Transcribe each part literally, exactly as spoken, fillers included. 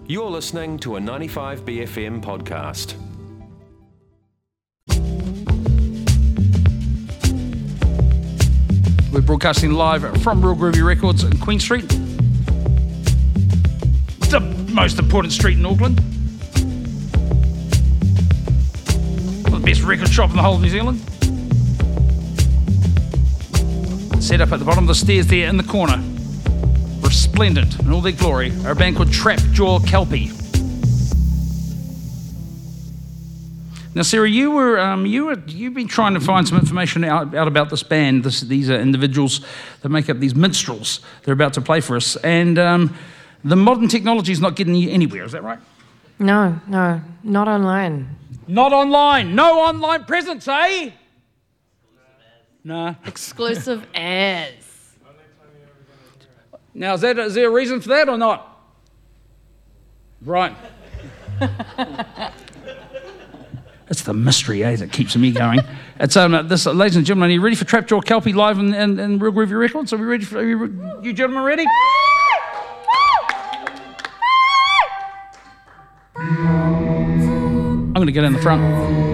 You're listening to a ninety-five B F M podcast. We're broadcasting live from Real Groovy Records in Queen Street, the most important street in Auckland, the best record shop in the whole of New Zealand. Set up at the bottom of the stairs there in the corner, resplendent in all their glory, are a band called Trap Jaw Kelpie. Now, Sarah, you were um, you were you've been trying to find some information out, out about this band. This, these are individuals that make up these minstrels. They're about to play for us, and um, the modern technology is not getting you anywhere. Is that right? No, no, not online. Not online. No online presence, eh? No. Exclusive as. Now, is, that, is there a reason for that or not? Right. It's the mystery, eh, that keeps me going. It's um, this, ladies and gentlemen, are you ready for Trap Jaw Kelpie live in, in, in Real Groovy Records? Are we ready? For, are you, you gentlemen ready? I'm going to get in the front.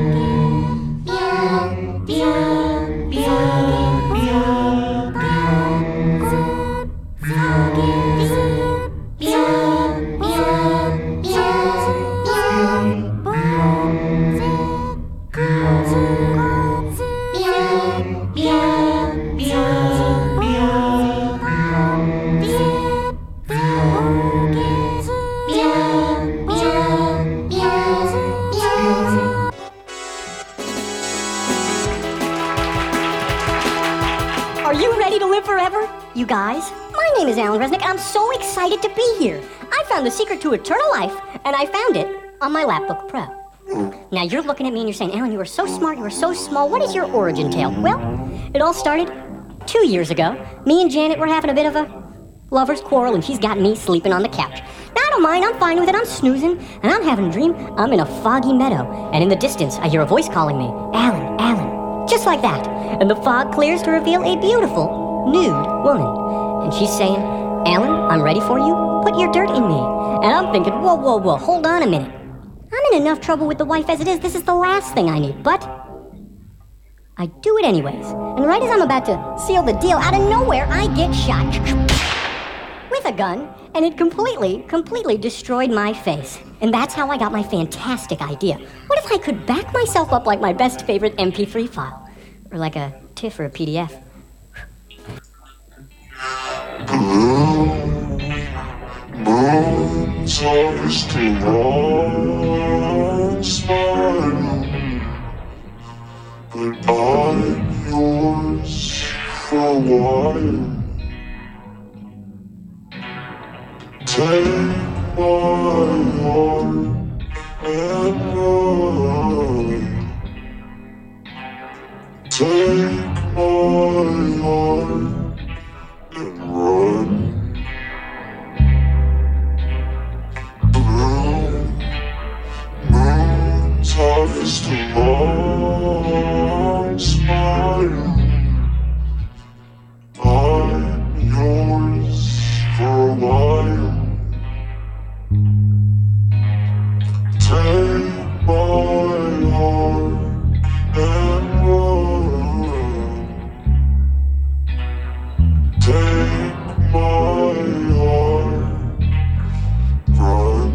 You guys, my name is Alan Resnick, and I'm so excited to be here. I found the secret to eternal life, and I found it on my Lapbook Pro. Now, you're looking at me and you're saying, Alan, you were so smart, you were so small. What is your origin tale? Well, it all started two years ago. Me and Janet were having a bit of a lover's quarrel, and she's got me sleeping on the couch. Now, I don't mind, I'm fine with it. I'm snoozing, and I'm having a dream. I'm in a foggy meadow, and in the distance, I hear a voice calling me, Alan, Alan, just like that. And the fog clears to reveal a beautiful nude woman, and she's saying, Alan, I'm ready for you, put your dirt in me. And I'm thinking, whoa, whoa, whoa, hold on a minute. I'm in enough trouble with the wife as it is. This is the last thing I need, but I do it anyways. And right as I'm about to seal the deal, out of nowhere, I get shot with a gun, and it completely, completely destroyed my face. And that's how I got my fantastic idea. What if I could back myself up like my best favorite M P three file, or like a TIFF or a P D F? Moon's harvesting on smile, but I'm yours for a while. Take my heart and run. Take my heart and run. Moon, moon's harvesting on smile. I'm yours for a while. Take my heart and run. Take my heart, run.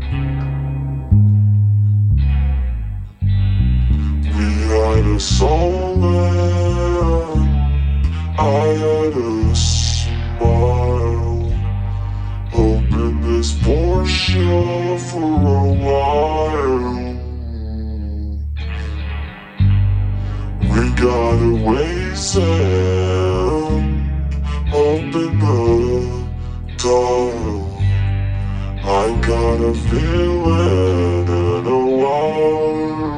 We had a song and I had a smile, hoping this Porsche for a while. We got a ways and open the dial. I got a feeling in a while.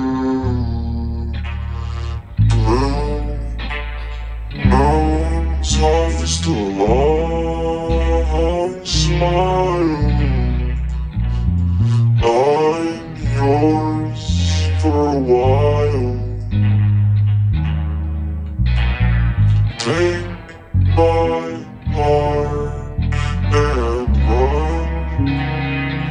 Blue moon's harvest a long smile. I'm yours for a while. Take my heart and run.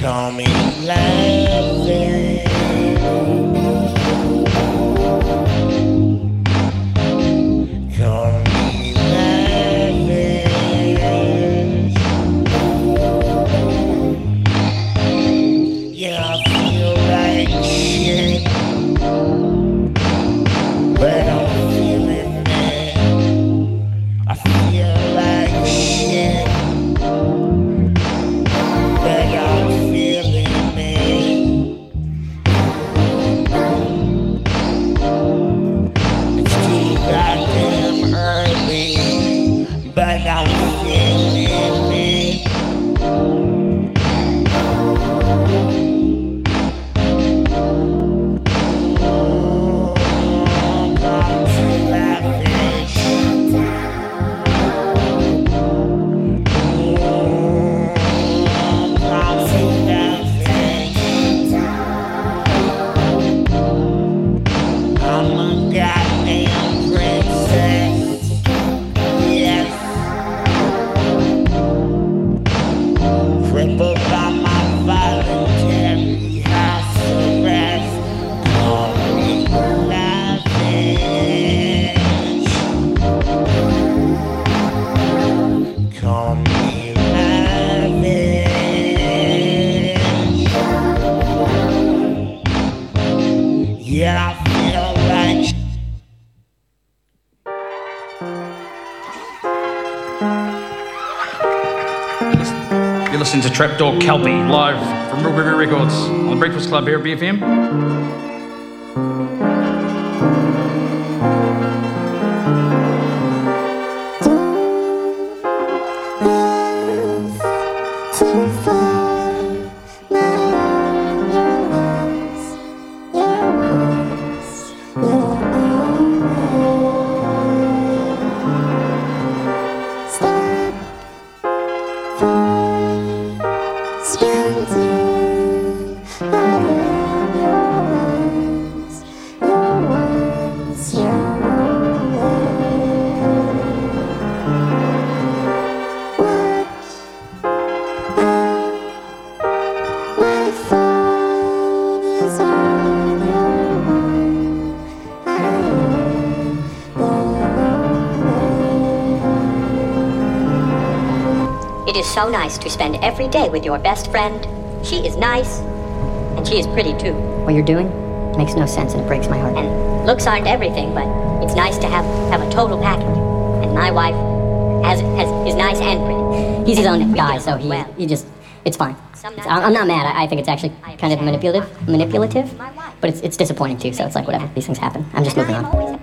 Call me lavish. Call me lavish. Yeah, I feel like shit, but I'm feeling it. I feel like shit, but I'm feeling it. It's too goddamn early, but I'm feeling it. Crippled by my voluntary house arrest. Call me lavish. Call me lavish. Yeah, I feel like You're listening to Trapdoor Kelpie live from Real River Records on the Breakfast Club here at B F M. It is so nice to spend every day with your best friend. She is nice, and she is pretty too. What you're doing makes no sense and it breaks my heart. And looks aren't everything, but it's nice to have, have a total package. And my wife has, has is nice and pretty. He's his own guy, so he, he just, it's fine. It's, I'm not mad. I, I think it's actually kind of manipulative, manipulative, but it's, it's disappointing too, so it's like whatever. These things happen. I'm just moving on.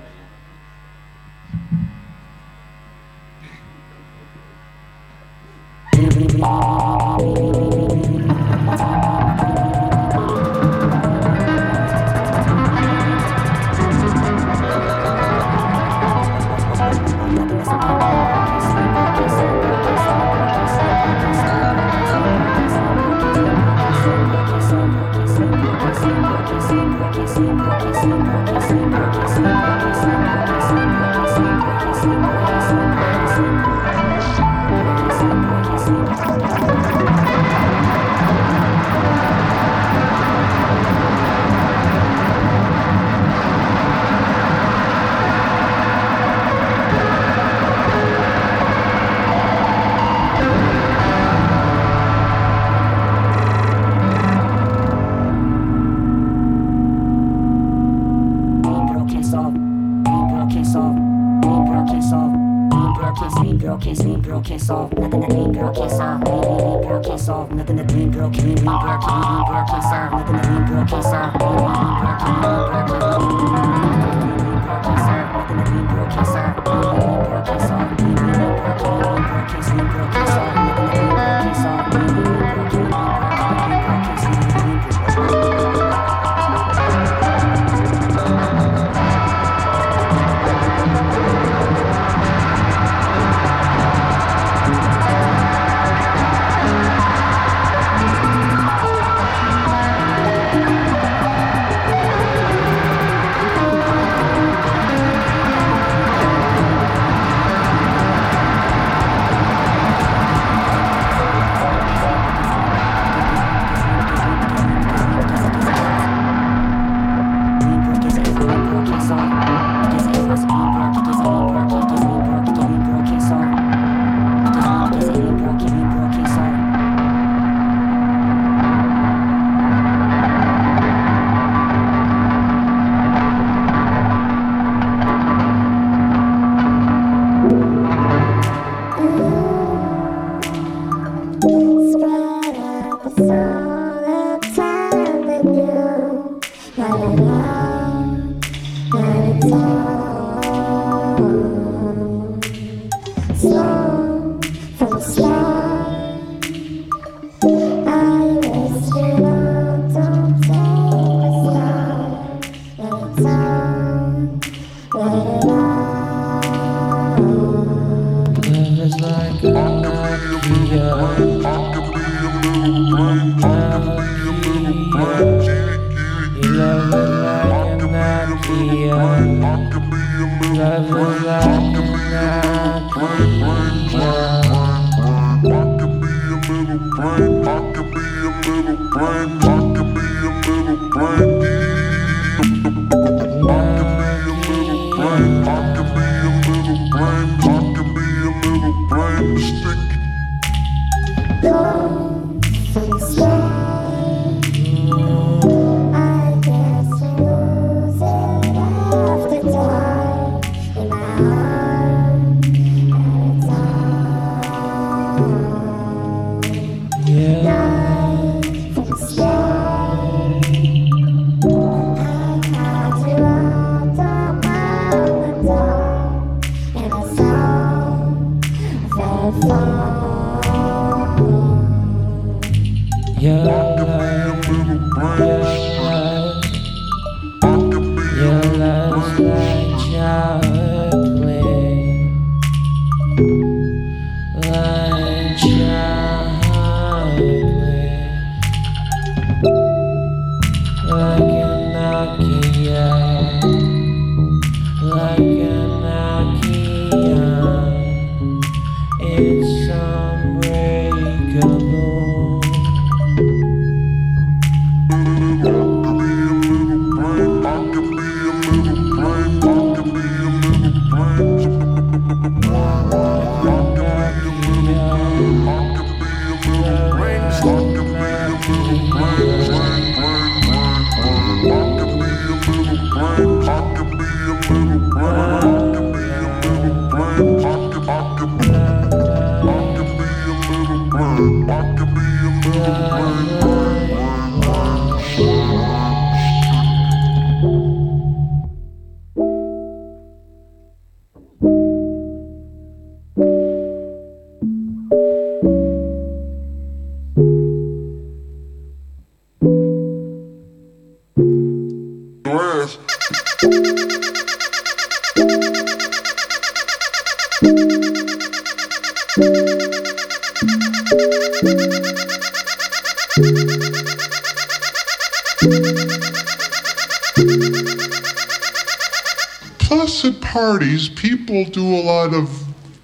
Plus, at parties, people do a lot of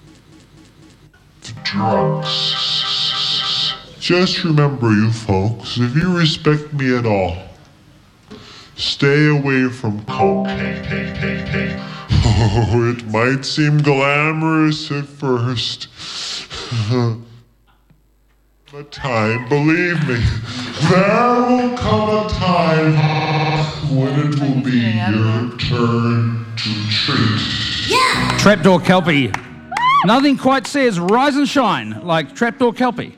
drugs. Just remember, you folks, if you respect me at all, stay away from cocaine. Oh, it might seem glamorous at first. But time, believe me, there will come a time when it will be your turn to treat. Yeah! Trapdoor Kelpie. Nothing quite says rise and shine like Trapdoor Kelpie.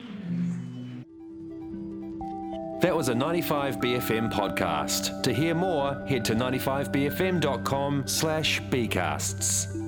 That was a ninety-five B F M podcast. To hear more, head to ninety-five b f m dot com slash bcasts.